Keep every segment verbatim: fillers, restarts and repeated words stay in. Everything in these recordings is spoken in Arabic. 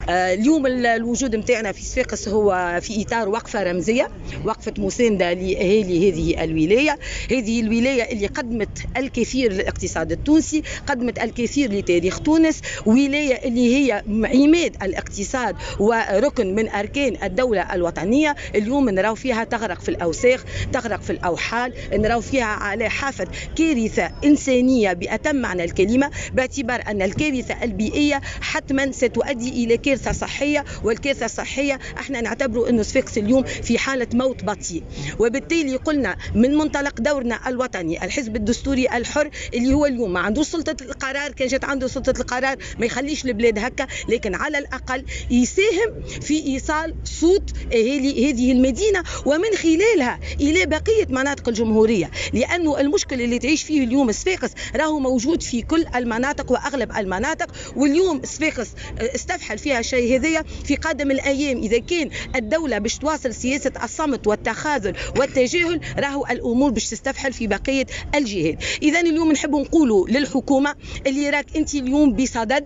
اليوم الوجود متاعنا في صفاقس هو في إطار وقفة رمزية، وقفة مساندة لأهالي هذه الولاية. هذه الولاية اللي قدمت الكثير للاقتصاد التونسي، قدمت الكثير لتاريخ تونس، ولاية اللي هي عماد الاقتصاد وركن من أركان الدولة الوطنية. اليوم نراو فيها تغرق في الأوساخ، تغرق في الأوحال، نراو فيها على حافة كارثة إنسانية بأتم معنى الكلمة، باعتبار أن الكارثة البيئية حتما ستؤدي إلى كارثة صحية، والكارثة الصحية احنا نعتبر أن صفاقس اليوم في حالة موت بطيء. وبالتالي قلنا من منطلق دورنا الوطني الحزب الدستوري الحر اللي هو اليوم ما عندوش سلطة القرار، كان جات عنده سلطة القرار ما يخليش البلاد هكا، لكن على الأقل يساهم في إيصال صوت أهالي هذه المدينة ومن خلالها إلى بقية مناطق الجمهورية، لأنه المشكل اللي تعيش فيه اليوم صفاقس راهو موجود في كل المناطق وأغلب المناطق. واليوم صفاقس استفحل فيها الشيء هذايا في قادم الأيام. إذا كان الدولة باش تواصل سياسة الصمت والتخاذل والتجاهل، راهو الأمور باش تستفحل في بقية الجهات. إذا اليوم نحب نقولوا للحكومة اللي راك أنت اليوم بصدد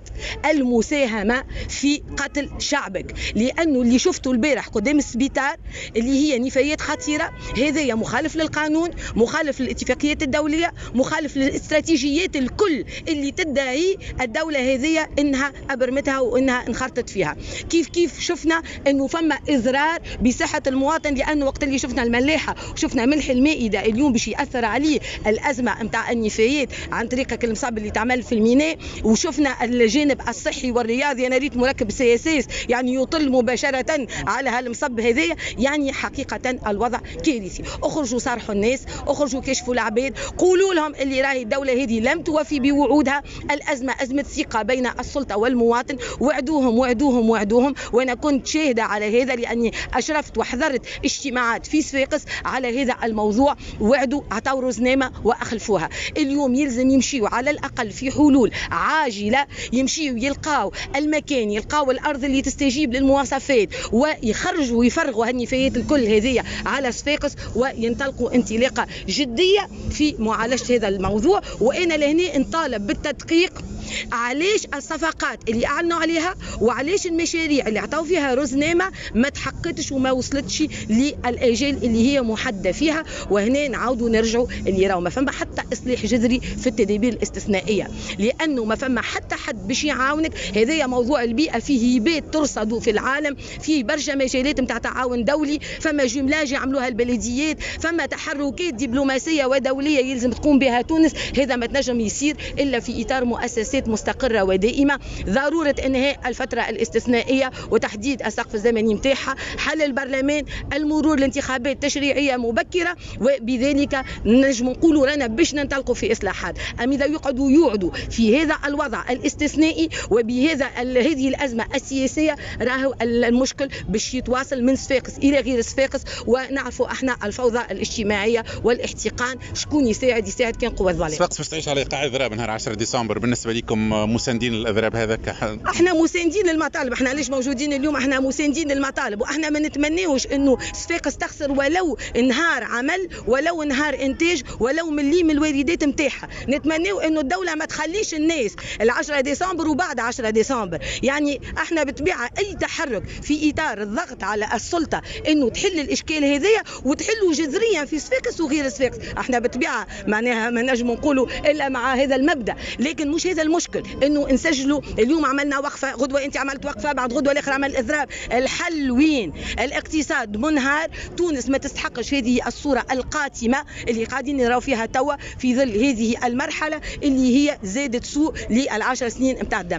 المساهمة في قتل شعبك، لأنه اللي شفته البارح قدام السبيطار اللي هي نفايات خطيرة، هذايا مخالف للقانون، مخالف للاتفاقيات الدولية، مخالف للاستراتيجيات الكل اللي تدعي الدولة هذه انها ابرمتها وانها انخرطت فيها. كيف كيف شفنا انه فما اضرار بصحة المواطن، لانه وقت اللي شفنا الملاحة وشفنا ملح المائدة اليوم باش ياثر عليه الازمة نتاع النفايات عن طريق المصاب اللي تعمل في الميناء، وشفنا الجانب الصحي والرياضي. انا ريت مركب سي اس اس يعني يطل مباشرة على هالمصب هذايا، يعني حقيقة الوضع كارثي. اخرجوا صارحوا الناس، اخرجوا كشفوا العباد، قولوا لهم اللي راهي الدولة هذه لم توفي بوعودها. الازمة ازمة ثقة بين السلطة والمواطن، وعدوهم وعدوهم وعدوهم. وانا كنت شاهدة على هذا لاني اشرفت وحضرت اجتماعات في صفاقس على هذا الموضوع، وعدوا عطاو رزنامة واخلفوها. اليوم يلزم يمشيوا على الاقل في حلول عاجلة، يمشيوا يلقاو المكان، يلقاو الارض اللي تستجيب للمواصفات، ويخرجوا ويفرغوا هالنفايات الكل هذه على صفاقس، وينطلقوا انطلاقة جدية في معالجة هذا الموضوع. وانا لهنا نطالب بالتدقيق علاش الصفقات اللي اعلنوا عليها وعلاش المشاريع اللي عطاو فيها رزنامه ما تحققتش وما وصلتش للاجال اللي هي محدده فيها. وهنا نعاودوا نرجعوا اللي راهو ما فما حتى اصلاح جذري في التدابير الاستثنائيه، لانه ما فما حتى حد باش يعاونك. هذايا موضوع البيئه فيه هبات ترصد في العالم، فيه برشا مجالات نتاع تعاون دولي، فما جملاج يعملوها البلديات، فما تحركات دبلوماسيه ودوليه يلزم تقوم بها تونس. هذا ما تنجم يصير الا في اطار مؤسسات مستقرة ودائمة. ضرورة انهاء الفترة الاستثنائية وتحديد السقف الزمني متاعها، حل البرلمان، المرور لانتخابات تشريعية مبكرة، وبذلك نجم نقولوا رانا باش ننطلقوا في اصلاحات. اما اذا يقعدوا يوعدوا في هذا الوضع الاستثنائي وبهذا هذه الازمة السياسية، راهو المشكل باش يتواصل من صفاقس الى غير صفاقس. ونعرفوا احنا الفوضى الاجتماعية والاحتقان، شكون يساعد يساعد كان قوى الظلام. صفاقس باش تعيش على ايقاع اضراب نهار عشرة ديسمبر، بالنسبة لكم مساندين للاضراب هذا؟ احنا مساندين للمطالب، احنا ليش موجودين اليوم؟ احنا مساندين للمطالب، واحنا ما نتمناوش انه صفاقس تخسر ولو نهار عمل، ولو نهار انتاج، ولو ملي من الواردات نتاعها. نتمناو انه الدوله ما تخليش الناس العشرة ديسمبر وبعد عشرة ديسمبر. يعني احنا بطبيعه اي تحرك في اطار الضغط على السلطه انه تحل الاشكال هذايا وتحله جذريا في صفاقس وغير صفاقس، احنا بطبيعه معناها ما نجم نقولوا الا مع هذا المبدا. لكن مش هذا المشكل انه نسجلوا اليوم عملنا وقفه، غدوه انت عملت وقفه، بعد غدوه الاخر عمل اضراب. الحل وين؟ الاقتصاد منهار، تونس ما تستحقش هذه الصوره القاتمه اللي قاعدين نراو فيها توا في ظل هذه المرحله اللي هي زادت سوء للعشر سنين نتاع الدم.